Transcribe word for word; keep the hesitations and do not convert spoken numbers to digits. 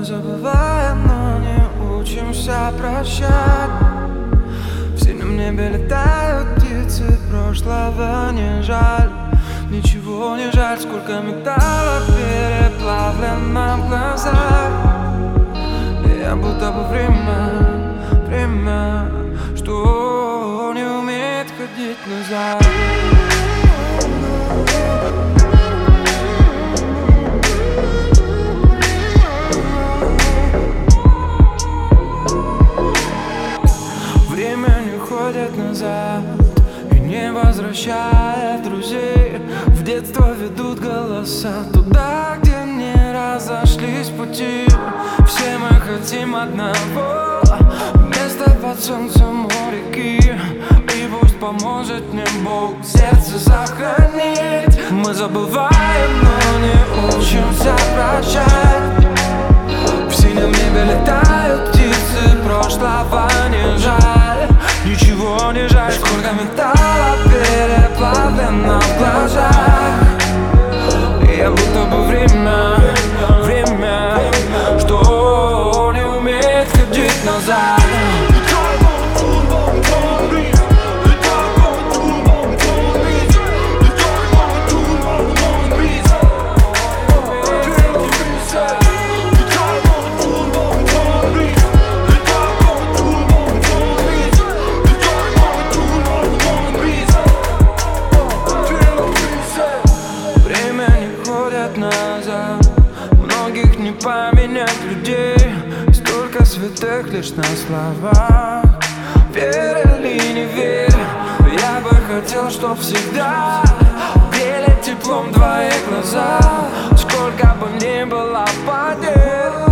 забываем, но не учимся прощать. В синем небе летают птицы, прошлого не жаль. Ничего не жаль, сколько металла переплавлено в глазах. Я будто бы время, время, что не умеет ходить назад. Время не ходит назад и не возвращает друзей. В детство ведут голоса туда, где не разошлись пути. Все мы хотим одного — место под солнцем у реки. И пусть поможет мне Бог сердце сохранить. Мы забываем, но не учимся прощать. В синем небе летают птицы, прошлого не жаль. Ничего не жаль, сколько металла переплавлено в глазах. Я будто бы время, время, что не умеет ходить назад. Назад. Многих не поменять людей, столько святых лишь на словах. Верь или не верь, я бы хотел, чтоб всегда грели теплом твои глаза. Сколько бы ни было потерь,